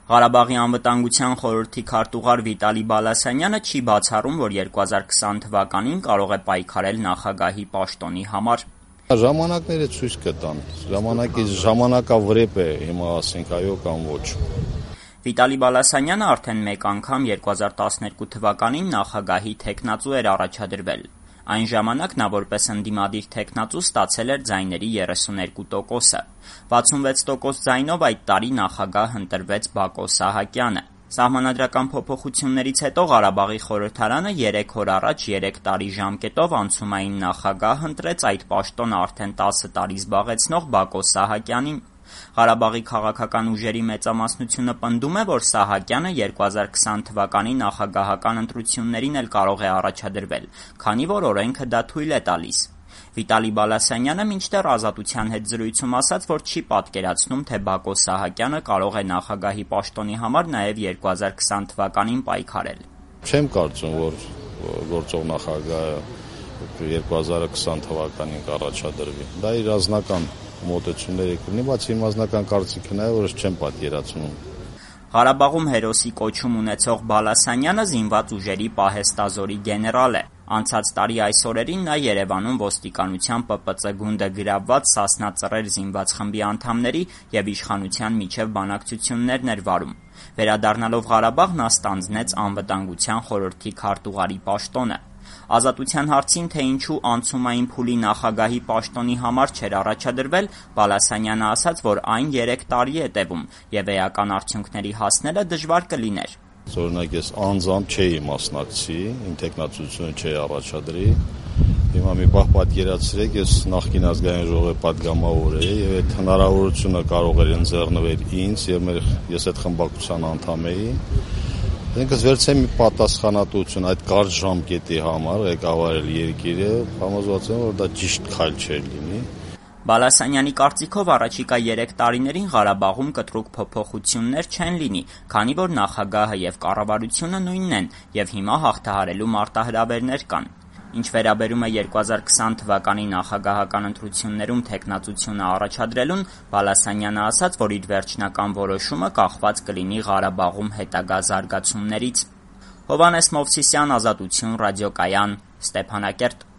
Ղարաբաղի անվտանգության խորհրդի քարտուղար Վիտալի Բալասանյանը չի բացառում, որ 2020 թվականին կարող է պայքարել նախագահի պաշտոնի համար։ Ժամանակները ցույց կտան, ժամանակավրեպ է հիմա ասենք այո կամ ոչ։ Վիտալի Բալասանյանը արդեն մեկ անգամ 2012 թվականին նախագահի թեկնածու էր առաջադրվել։ Այն ժամանակ նա որպես ընդդիմադիր թեկնածու ստացել էր ձայների 32%-ը։ 66% ձայնով այդ տարի նախագահ ընտրվեց Բակո Սահակյանը։ Սահմանադրական փոփոխություններից հետո Ղարաբաղի խորհրդարանը 3 օր առաջ 3 տարի ժամկետով անցումային նախագահ ընտրեց այդ պաշտոնը արդեն 10 տարի զբաղեցնող Բակո Սահակյանին։ Ղարաբաղի քաղաքական ուժերի մեծամասնությունը պնդում է, որ Սահակյանը 2020 թվականի նախագահական ընտրություններին էլ կարող է առաջադրվել, քանի որ օրենքը դա թույլ է տալիս։ Վիտալի Բալասանյանը մինչդեռ Ազատության հետ զրույցում ասաց, որ չի պատկերացնում, թե Բակո Սահակյանը կարող է նախագահի պաշտոնի համար նաև 2020 թվականին պայքարել։ Չեմ կարծում, որ գործող նախագահը 2020 թվականին կառաջադրվի։ Դա իր անձնական մոտեցումների կլինի, բայց իմ անձնական կարծիքն է, որ չեմ պատկերացնում։ Ղարաբաղում հերոսի կոչում ունեցող Բալասանյանը զինված ուժերի պահեստազորի գեներալ է։ Անցած տարի այս օրերին նա Երևանում ոստիկանության ՊՊՑ գունդը գրավված Սասնա Ծռեր զինված խմբի անդամների և իշխանության միջև բանակցություններն էր վարում։ Վերադառնալով Ղարաբաղ նա ստանձնեց անվտանգության խորհրդի քարտուղարի պաշտոնը։ Ազատության հարցին, թե ինչու անցումային փուլի նախագահի պաշտոնի համար չէր առաջադրվել, Բալասանյանը ասաց, որ այն 3 տարի է տևում և էական արդյունքների հասնելը դժվար կլիներ։ Օրինակ ես անձամբ չէի մասնակցի, իմ թեկնածությունը չէի առաջադրի։ Հիմա մի պահ պատկերացրեք, ես նախկին ազգային ժողովի պատգամավոր էի եւ այդ հնարավորությունը կարող էր ընձեռնվել ինձ եւ ես այդ խմբակցության անդամ էի։ Ինքս վերցրի մի պատասխանատվություն այդ կարճ ժամկետի համար ղեկավարել երկիրը, համոզված եմ, որ դա ճիշտ քայլ չէր լինի։ Բալասանյանի կարծիքով առաջիկա 3 տարիներին Ղարաբաղում կտրուկ փոփոխություններ չեն լինի, քանի որ նախագահը եւ կառավարությունը նույնն են եւ հիմա հաղթահարելու մարտահրավերներ կան։ Ինչ վերաբերում է 2020 թվականի նախագահական ընտրություններում թեկնածությունը առաջադրելուն, Բալասանյանը ասաց, որ իր վերջնական որոշումը կախված կլինի Ղարաբաղում հետագա զարգացումներից։ Հովհաննես Մովսիսյան, Ազատություն, ռադիոկայան, Ստեփանակերտ։